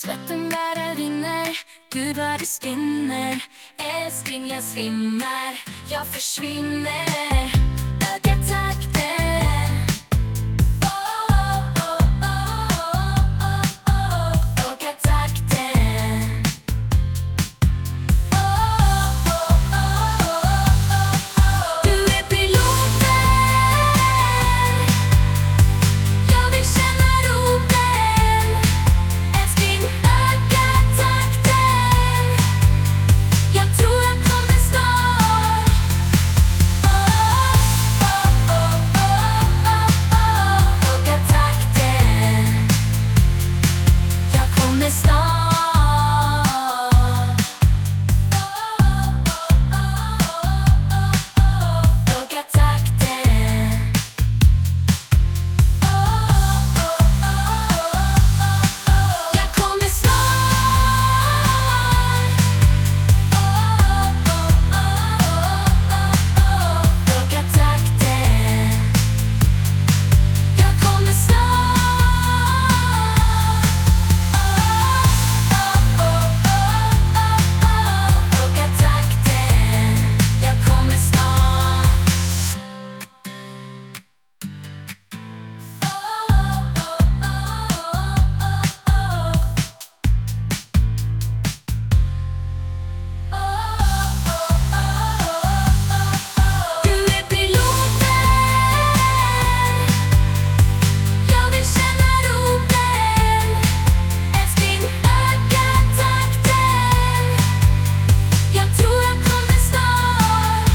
Svetten bara rinner, du bara spinner. Älskling, jag svimmar, jag försvinner. Ögatakten. Ögatakten. Du är piloten. Jag vill känna roten. Älskling, ögatakten. Jag tror jag kommer snart. Ögatakten. Jag kommer snart. Ögatakten. Jag kommer snart. Ögatakten. Jag kommer snart. Ögatakten. Jag kommer snart. Du är piloten. Jag vill känna roten. Älskling, ögatakten. Jag tror jag kommer snart.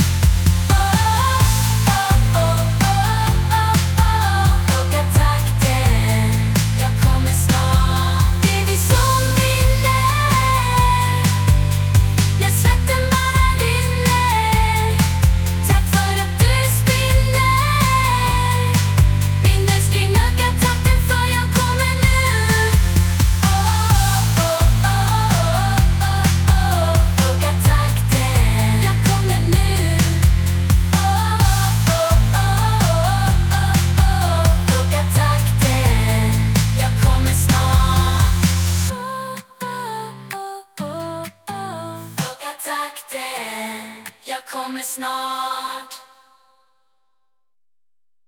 Ögatakten. Jag kommer snart. Det är vi som vinner. När svetten bara rinner. Tack för att du spinner. Min älskling, ögatakten, för jag kommer nu. Ögatakten. Jag kommer nu. Ögatakten. Jag kommer snart. Ögatakten. Jag kommer snart.